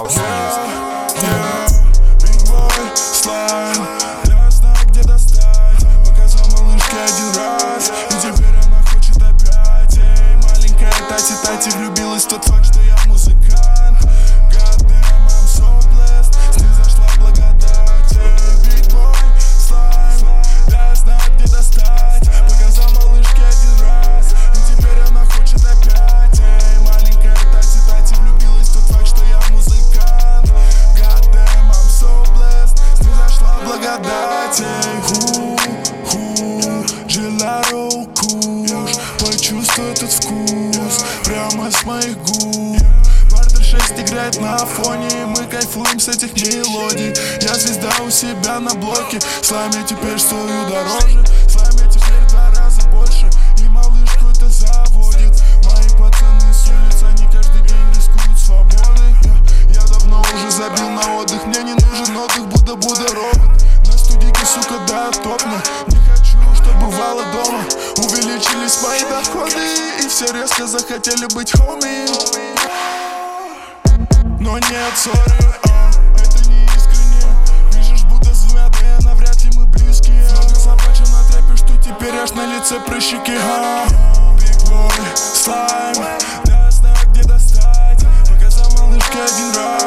house music. Big boy, слайм, я знаю, где достать. Показал малышке один раз, и теперь она хочет опять. Эй, маленькая Тати влюбилась в тот факт, что я музыкант. God damn, I'm so blessed, снизошла благодать. Big boy, слайм, я знаю, где достать. Показал малышке один раз, и теперь она хочет опять. Эй, маленькая Тати влюбилась в тот факт, что я музыкант. God damn, I'm so blessed, снизошла благодать. Желаю куш, почувствуй этот вкус прямо с моих губ. Бартер 6 играет на фоне, и мы кайфуем с этих мелодий. Я звезда у себя на блоке, слайм я теперь стою дороже. Слайм я теперь в 2 раза больше, и малышку это заводит. Мои пацаны с улиц, они каждый день рискуют свободой. Я давно уже забил на отдых, мне не нужен отдых, Будда робот. На студийке, сука, да, топно. Не хочу, чтобы бывало дома. Увеличились мои доходы, и все резко захотели быть хоми. Но нет, сори, это не искренне. Пишешь, будто с 2 D, навряд ли мы близкие. Много заплачу на трэпе, что теперь аж на лице прыщики. Big boy, слайм, да, знаю, где достать. Показал малышке один раз.